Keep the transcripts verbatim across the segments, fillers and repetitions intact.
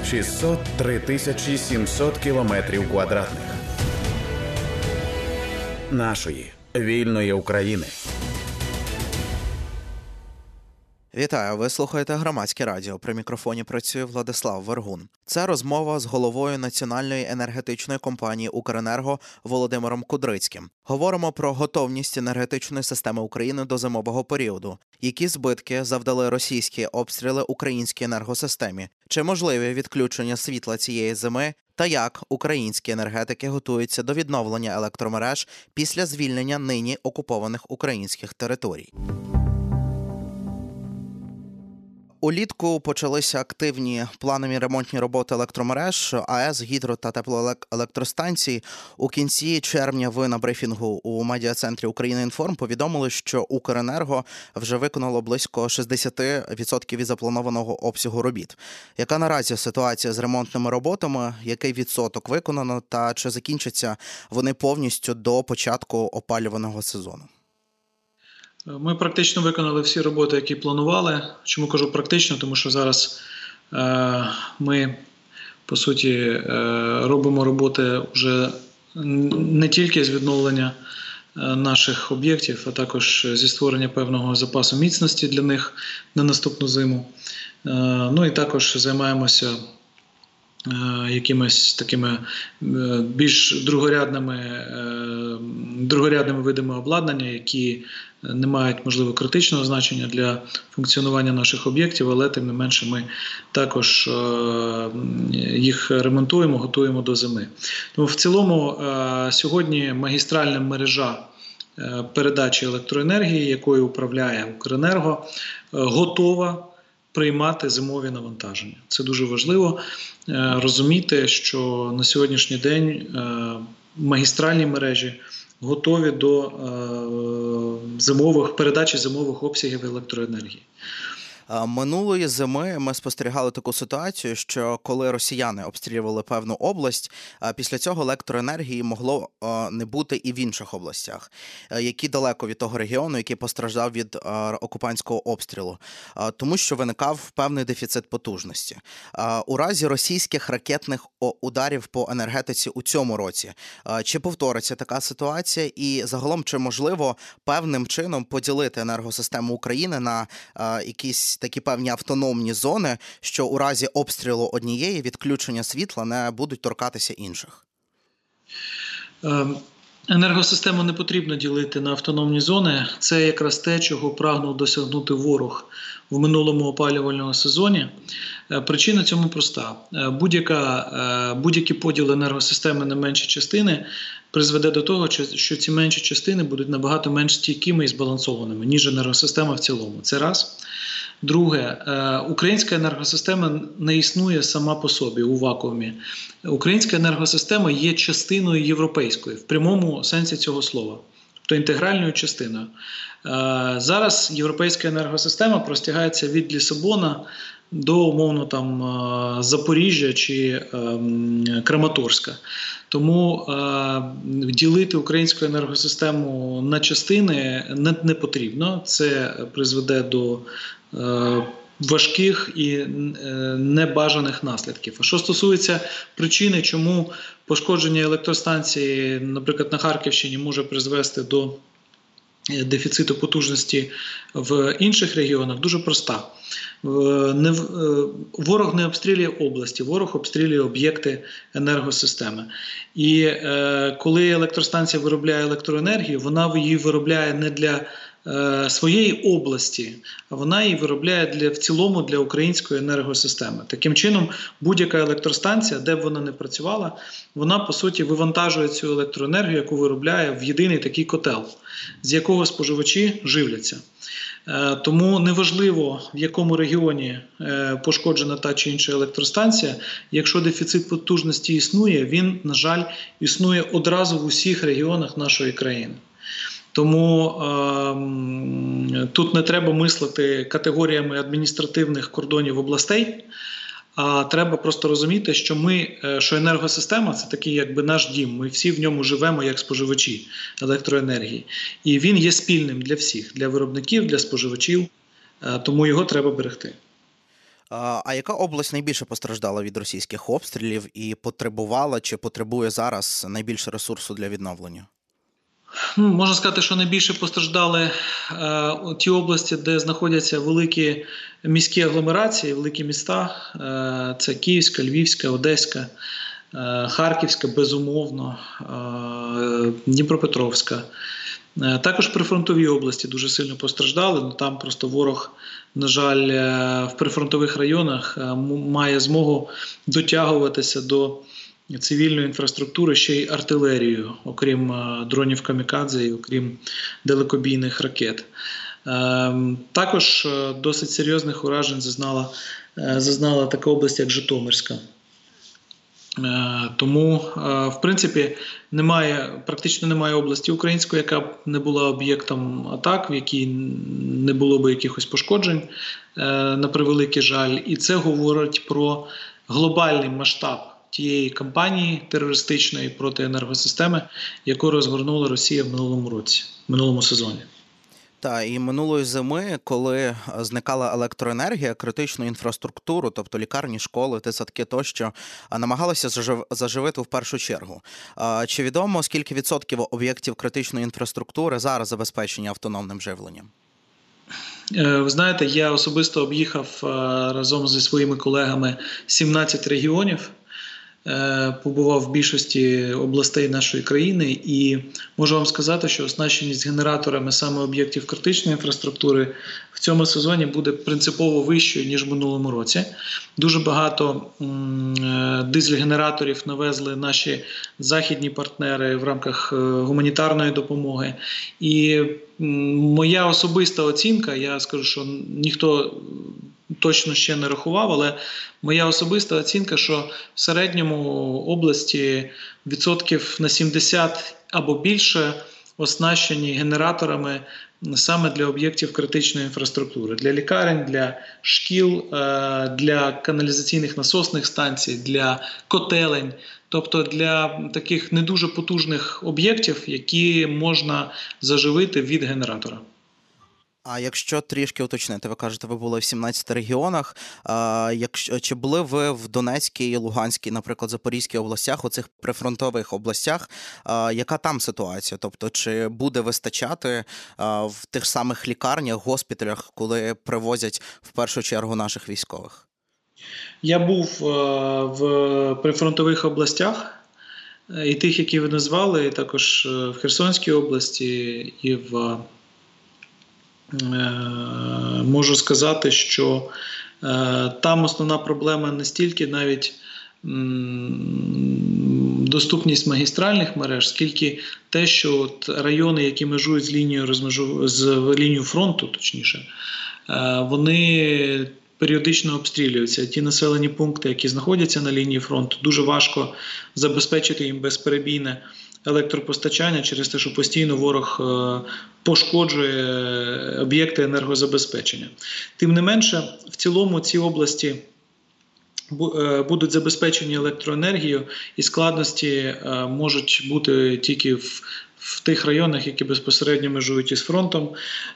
шістсот три тисячі сімсот кілометрів квадратних. Нашої вільної України. Вітаю, ви слухаєте Громадське радіо. При мікрофоні працює Владислав Вергун. Це розмова з головою Національної енергетичної компанії «Укренерго» Володимиром Кудрицьким. Говоримо про готовність енергетичної системи України до зимового періоду. Які збитки завдали російські обстріли українській енергосистемі? Чи можливі відключення світла цієї зими? Та як українські енергетики готуються до відновлення електромереж після звільнення нині окупованих українських територій? Улітку почалися активні планові ремонтні роботи електромереж, АЕС, гідро- та теплоелектростанцій. У кінці червня ви на брифінгу у медіа-центрі «Україна-Інформ» повідомили, що «Укренерго» вже виконало близько шістдесят відсотків від запланованого обсягу робіт. Яка наразі ситуація з ремонтними роботами, який відсоток виконано та чи закінчаться вони повністю до початку опалювального сезону? Ми практично виконали всі роботи, які планували. Чому кажу практично? Тому що зараз е, ми, по суті, е, робимо роботи вже не тільки з відновлення е, наших об'єктів, а також зі створення певного запасу міцності для них на наступну зиму. Е, ну і також займаємося е, якимись такими е, більш другорядними, е, другорядними видами обладнання, які не мають, можливо, критичного значення для функціонування наших об'єктів, але тим не менше ми також їх ремонтуємо, готуємо до зими. Тому в цілому сьогодні магістральна мережа передачі електроенергії, якою управляє «Укренерго», готова приймати зимові навантаження. Це дуже важливо розуміти, що на сьогоднішній день магістральні мережі готові до е, зимових передачі зимових обсягів електроенергії. Минулої зими ми спостерігали таку ситуацію, що коли росіяни обстрілювали певну область, після цього електроенергії могло не бути і в інших областях, які далеко від того регіону, який постраждав від окупантського обстрілу, тому що виникав певний дефіцит потужності. У разі російських ракетних ударів по енергетиці у цьому році, чи повториться така ситуація і загалом чи можливо певним чином поділити енергосистему України на якісь такі певні автономні зони, що у разі обстрілу однієї відключення світла не будуть торкатися інших? Енергосистему не потрібно ділити на автономні зони. Це якраз те, чого прагнув досягнути ворог в минулому опалювальному сезоні. Причина цьому проста. Будь-яка, будь-який поділ енергосистеми на менші частини призведе до того, що ці менші частини будуть набагато менш стійкими і збалансованими, ніж енергосистема в цілому. Це раз. Друге, українська енергосистема не існує сама по собі у вакуумі. Українська енергосистема є частиною європейської, в прямому сенсі цього слова, тобто інтегральною частиною. Зараз європейська енергосистема простягається від Лісабона до, умовно, там, Запоріжжя чи Краматорська. Тому е, ділити українську енергосистему на частини не, не потрібно. Це призведе до е, важких і е, небажаних наслідків. А що стосується причини, чому пошкодження електростанції, наприклад, на Харківщині може призвести до дефіциту потужності в інших регіонах, дуже проста. Не, ворог не обстрілює області, ворог обстрілює об'єкти енергосистеми. І е, коли електростанція виробляє електроенергію, вона її виробляє не для е, своєї області, а вона її виробляє для, в цілому для української енергосистеми. Таким чином, будь-яка електростанція, де б вона не працювала, вона, по суті, вивантажує цю електроенергію, яку виробляє в єдиний такий котел, з якого споживачі живляться. Тому неважливо, в якому регіоні пошкоджена та чи інша електростанція, якщо дефіцит потужності існує, він, на жаль, існує одразу в усіх регіонах нашої країни. Тому е, тут не треба мислити категоріями адміністративних кордонів областей, а треба просто розуміти, що ми, що енергосистема – це такий якби наш дім, ми всі в ньому живемо як споживачі електроенергії. І він є спільним для всіх, для виробників, для споживачів, тому його треба берегти. А, а яка область найбільше постраждала від російських обстрілів і потребувала чи потребує зараз найбільше ресурсу для відновлення? Ну, можна сказати, що найбільше постраждали е, ті області, де знаходяться великі міські агломерації, великі міста. Е, це Київська, Львівська, Одеська, е, Харківська, безумовно, е, Дніпропетровська. Е, також прифронтові області дуже сильно постраждали, але там просто ворог, на жаль, е, в прифронтових районах е, має змогу дотягуватися до цивільної інфраструктури ще й артилерією, окрім дронів камікадзе і окрім далекобійних ракет. Також досить серйозних уражень зазнала, зазнала така область, як Житомирська. Тому, в принципі, немає, практично немає області української, яка б не була об'єктом атак, в якій не було б якихось пошкоджень, на превеликий жаль. І це говорить про глобальний масштаб тієї кампанії терористичної проти енергосистеми, яку розгорнула Росія в минулому році, в минулому сезоні. Та, і минулої зими, коли зникала електроенергія, критичну інфраструктуру, тобто лікарні, школи, дитсадки тощо, намагалися заживити в першу чергу. Чи відомо, скільки відсотків об'єктів критичної інфраструктури зараз забезпечені автономним живленням? Ви знаєте, я особисто об'їхав разом зі своїми колегами сімнадцять регіонів, побував в більшості областей нашої країни і можу вам сказати, що оснащеність генераторами саме об'єктів критичної інфраструктури в цьому сезоні буде принципово вищою, ніж в минулому році. Дуже багато дизель-генераторів навезли наші західні партнери в рамках гуманітарної допомоги. І моя особиста оцінка, я скажу, що ніхто точно ще не рахував, але моя особиста оцінка, що в середньому області відсотків на сімдесят або більше оснащені генераторами саме для об'єктів критичної інфраструктури. Для лікарень, для шкіл, для каналізаційних насосних станцій, для котелень. Тобто для таких не дуже потужних об'єктів, які можна заживити від генератора. А якщо трішки уточнити, ви кажете, ви були в сімнадцяти регіонах. А, якщо, чи були ви в Донецькій, Луганській, наприклад, Запорізькій областях, у цих прифронтових областях? А, яка там ситуація? Тобто, чи буде вистачати а, в тих самих лікарнях, госпіталях, коли привозять в першу чергу наших військових? Я був а, в прифронтових областях, і тих, які ви назвали, і також в Херсонській області, і в можу сказати, що е, там основна проблема не стільки навіть м, доступність магістральних мереж, скільки те, що от райони, які межують з лінією розмежу... з лінією фронту, точніше, е, вони періодично обстрілюються. Ті населені пункти, які знаходяться на лінії фронту, дуже важко забезпечити їм безперебійне електропостачання через те, що постійно ворог пошкоджує об'єкти енергозабезпечення. Тим не менше, в цілому ці області будуть забезпечені електроенергією, і складності можуть бути тільки в в тих районах, які безпосередньо межують із фронтом.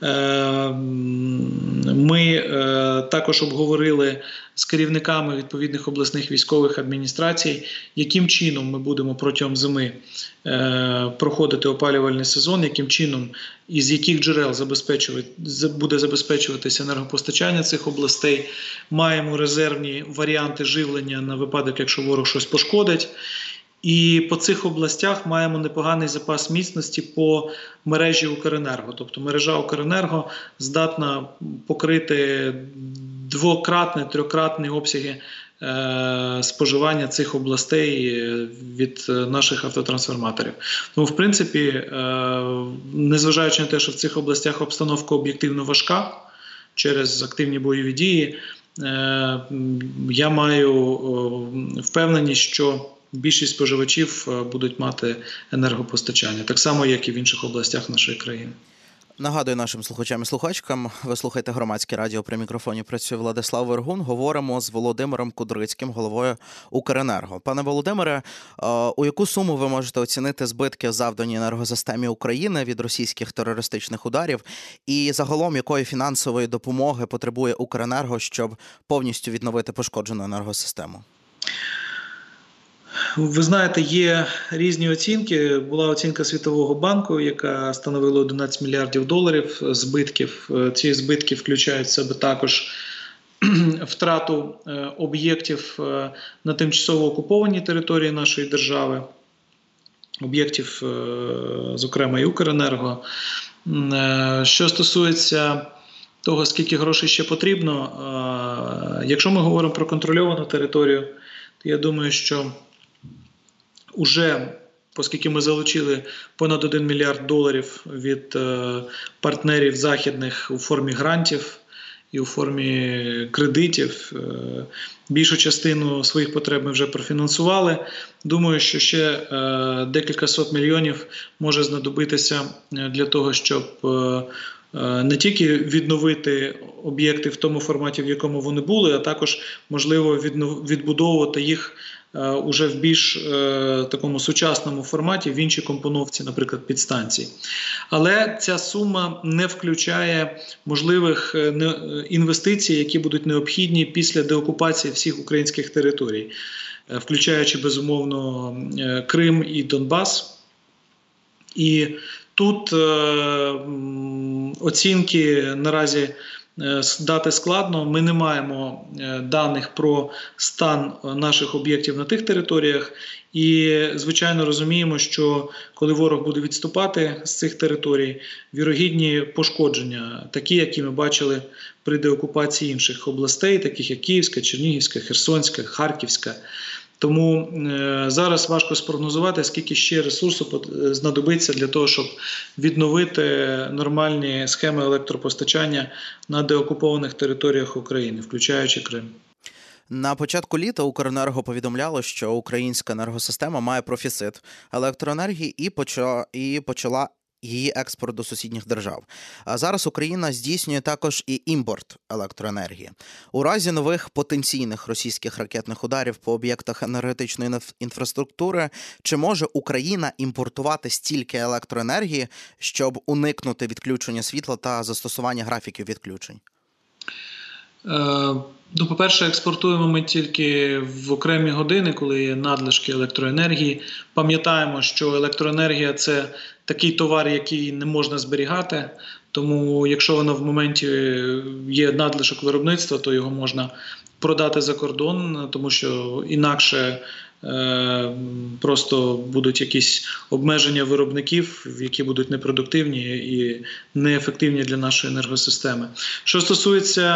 Ми також обговорили з керівниками відповідних обласних військових адміністрацій, яким чином ми будемо протягом зими проходити опалювальний сезон, яким чином і з яких джерел буде забезпечуватися енергопостачання цих областей. Маємо резервні варіанти живлення на випадок, якщо ворог щось пошкодить. І по цих областях маємо непоганий запас міцності по мережі Укренерго. Тобто мережа Укренерго здатна покрити двократні, трьохкратні обсяги е, споживання цих областей від наших автотрансформаторів. Тому, в принципі, е, незважаючи на те, що в цих областях обстановка об'єктивно важка через активні бойові дії, е, я маю е, впевненість, що більшість споживачів будуть мати енергопостачання, так само, як і в інших областях нашої країни. Нагадую нашим слухачам і слухачкам, ви слухаєте Громадське радіо, при мікрофоні працює Владислав Вергун. Говоримо з Володимиром Кудрицьким, головою Укренерго. Пане Володимире, у яку суму ви можете оцінити збитки, завдані енергосистемі України від російських терористичних ударів? І загалом, якої фінансової допомоги потребує Укренерго, щоб повністю відновити пошкоджену енергосистему? Ви знаєте, є різні оцінки. Була оцінка Світового банку, яка становила одинадцять мільярдів доларів збитків. Ці збитки включають в себе також втрату об'єктів на тимчасово окупованій території нашої держави, об'єктів, зокрема, і Укренерго. Що стосується того, скільки грошей ще потрібно, якщо ми говоримо про контрольовану територію, то я думаю, що уже, оскільки ми залучили понад один мільярд доларів від е, партнерів західних у формі грантів і у формі кредитів, е, більшу частину своїх потреб ми вже профінансували. Думаю, що ще е, декілька сот мільйонів може знадобитися для того, щоб е, не тільки відновити об'єкти в тому форматі, в якому вони були, а також, можливо, відбудовувати їх уже в більш е, такому сучасному форматі, в іншій компоновці, наприклад, підстанцій. Але ця сума не включає можливих не, інвестицій, які будуть необхідні після деокупації всіх українських територій, включаючи, безумовно, Крим і Донбас. І тут е, оцінки наразі дати складно. Ми не маємо даних про стан наших об'єктів на тих територіях і, звичайно, розуміємо, що коли ворог буде відступати з цих територій, вірогідні пошкодження, такі, які ми бачили при деокупації інших областей, таких як Київська, Чернігівська, Херсонська, Харківська. Тому е, зараз важко спрогнозувати, скільки ще ресурсу знадобиться для того, щоб відновити нормальні схеми електропостачання на деокупованих територіях України, включаючи Крим. На початку літа Укренерго повідомляло, що українська енергосистема має профіцит електроенергії і почала, і почала її експорт до сусідніх держав. А зараз Україна здійснює також і імпорт електроенергії. У разі нових потенційних російських ракетних ударів по об'єктах енергетичної інфраструктури, чи може Україна імпортувати стільки електроенергії, щоб уникнути відключення світла та застосування графіків відключень? Ну, по-перше, експортуємо ми тільки в окремі години, коли є надлишки електроенергії. Пам'ятаємо, що електроенергія – це такий товар, який не можна зберігати, тому якщо воно в моменті є надлишок виробництва, то його можна продати за кордон, тому що інакше е, просто будуть якісь обмеження виробників, які будуть непродуктивні і неефективні для нашої енергосистеми. Що стосується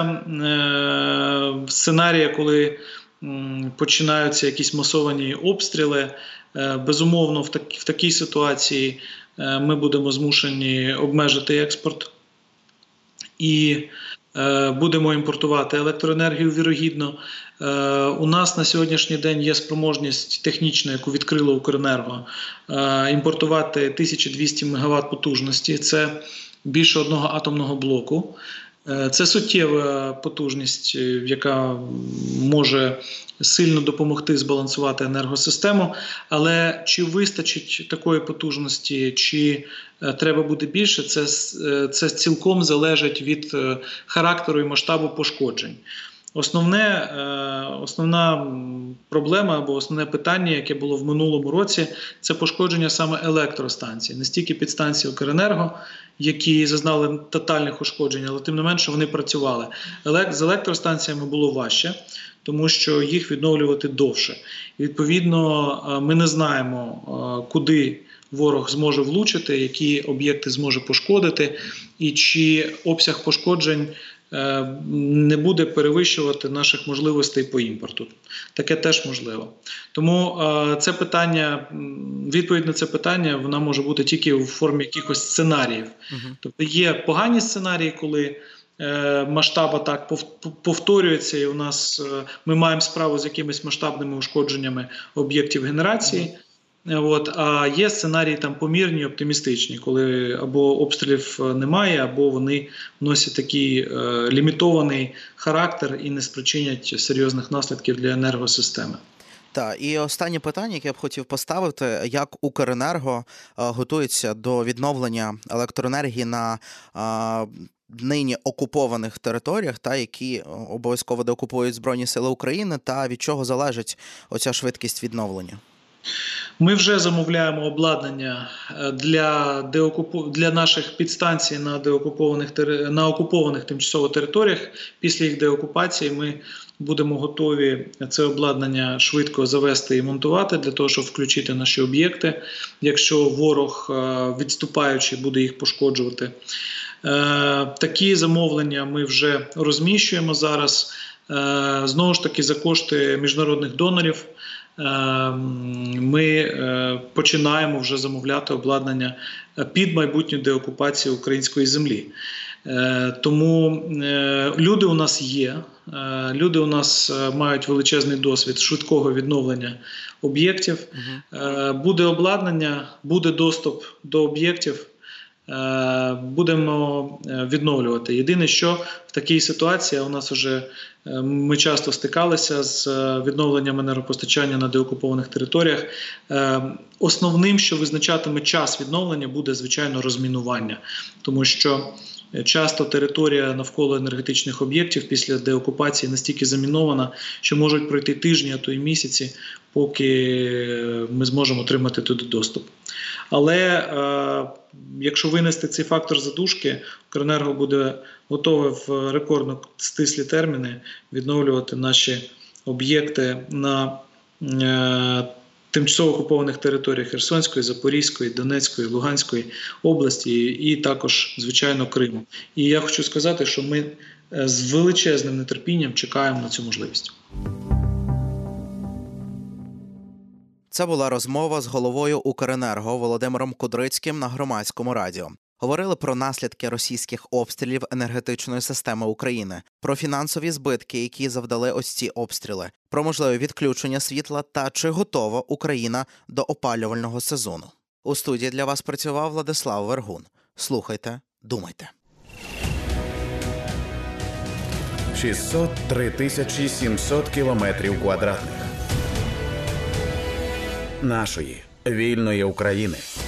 е, сценарія, коли м, починаються якісь масовані обстріли, е, безумовно, в, так, в такій ситуації е, ми будемо змушені обмежити експорт і будемо імпортувати електроенергію, вірогідно. У нас на сьогоднішній день є спроможність технічна, яку відкрило Укренерго, імпортувати тисячу двісті мегаватт потужності. Це більше одного атомного блоку. Це суттєва потужність, яка може сильно допомогти збалансувати енергосистему, але чи вистачить такої потужності, чи треба буде більше, це, це цілком залежить від характеру і масштабу пошкоджень. Основне, основна проблема або основне питання, яке було в минулому році, це пошкодження саме електростанцій. Не стільки підстанцій Укренерго, які зазнали тотальних ушкоджень, але тим не менше вони працювали. З електростанціями було важче, тому що їх відновлювати довше. І, відповідно, ми не знаємо, куди ворог зможе влучити, які об'єкти зможе пошкодити, і чи обсяг пошкоджень не буде перевищувати наших можливостей по імпорту. Таке теж можливо. Тому це питання, відповідь на це питання, вона може бути тільки в формі якихось сценаріїв. Uh-huh. Тобто є погані сценарії, коли масштаб атак повторюється, і у нас ми маємо справу з якимись масштабними ушкодженнями об'єктів генерації. От, а є сценарії там помірні, оптимістичні, коли або обстрілів немає, або вони носять такий е, лімітований характер і не спричинять серйозних наслідків для енергосистеми. Так, і останнє питання, яке я б хотів поставити, як Укренерго а, готується до відновлення електроенергії на а, нині окупованих територіях, та які обов'язково деокупують Збройні Сили України, та від чого залежить оця швидкість відновлення? Ми вже замовляємо обладнання для деокупу... для наших підстанцій на деокупованих тери... на окупованих тимчасово територіях. Після їх деокупації ми будемо готові це обладнання швидко завести і монтувати для того, щоб включити наші об'єкти, якщо ворог, відступаючи, буде їх пошкоджувати. Такі замовлення ми вже розміщуємо зараз. Знову ж таки, за кошти міжнародних донорів ми починаємо вже замовляти обладнання під майбутню деокупацію української землі. Тому люди у нас є, люди у нас мають величезний досвід швидкого відновлення об'єктів. Угу. Буде обладнання, буде доступ до об'єктів, будемо відновлювати. Єдине, що в такій ситуації у нас вже ми часто стикалися з відновленням енергопостачання на деокупованих територіях. Основним, що визначатиме час відновлення, буде, звичайно, розмінування. Тому що часто територія навколо енергетичних об'єктів після деокупації настільки замінована, що можуть пройти тижні, а то й місяці, поки ми зможемо отримати туди доступ. Але е, якщо винести цей фактор задушки, Укренерго буде готове в рекордно стислі терміни відновлювати наші об'єкти на е, тимчасово окупованих територіях Херсонської, Запорізької, Донецької, Луганської області і також, звичайно, Криму. І я хочу сказати, що ми з величезним нетерпінням чекаємо на цю можливість. Це була розмова з головою Укренерго Володимиром Кудрицьким на Громадському радіо. Говорили про наслідки російських обстрілів енергетичної системи України, про фінансові збитки, які завдали ось ці обстріли, про можливе відключення світла та чи готова Україна до опалювального сезону. У студії для вас працював Владислав Вергун. Слухайте, думайте. шістсот три тисячі сімсот кілометрів квадратних нашої вільної України.